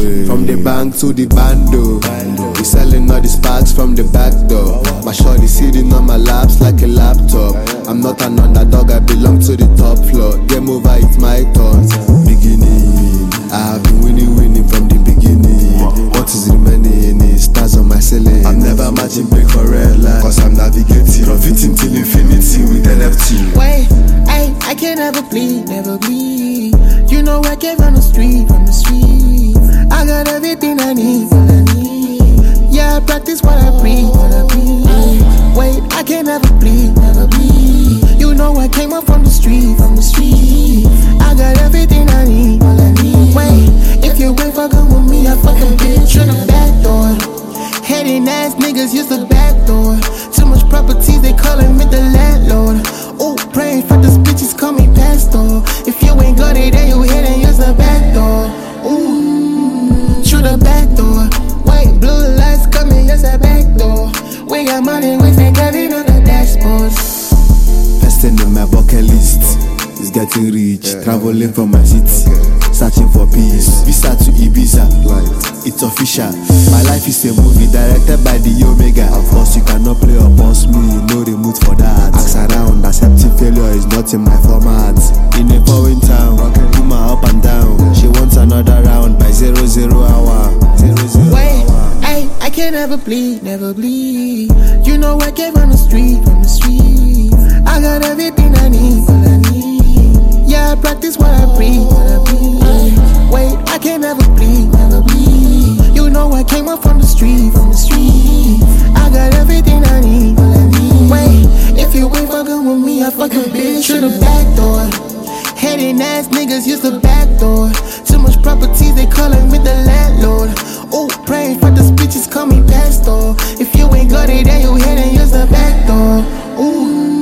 From the bank to the bando, we selling all the sparks from the back door. My shorty sitting on my laps like a laptop. I'm not an underdog, I belong to the top floor. Game over, it's my turn. Beginning, I have been winning from the beginning. What is remaining is stars on my ceiling. I'm never matching break for red line, cause I'm navigating, profiting till infinity with NFT. Wait, I can never bleed, never bleed. You know I came from the street, I got everything I need, all I need. Yeah, I practice what I preach, Wait, I can never bleed, never bleed. You know I came up from the street, I got everything I need, all I need. Wait, if you ain't fucking with me, I fucking bitch through the back door. Heading ass niggas use the back door. Too much properties, they calling me the landlord. Oh, praying for this bitches, call me pastor. If you ain't got it, then you hit and use the back door. Ooh, through the back door. White, blue lights coming, use the back door. We got money, we ain't got it on the dashboard. First thing in my bucket list is getting rich, traveling from my city, searching for peace. Visa to Ibiza, it's official. My life is a movie directed by the Omega. Of course you cannot play or boss me, no remote for that. Ask around, accepting failure is not in my format. In a foreign town, put my up and down. She wants another round by 00 hour. Wait, I can never bleed, never bleed. You know I came from the street, I got everything I need, all I need. Yeah, I practice what I preach, Wait, I can never bleed, never bleed. You know I came up from the street, I got everything I need, all I need. Wait, if you ain't fucking with me, I fucking bitch through the back door. Heading ass niggas use the back door. Too much properties, they calling me the landlord. Oh, praying for this bitches, call me pastor. If you ain't got it, then you hit and use the back door. Ooh.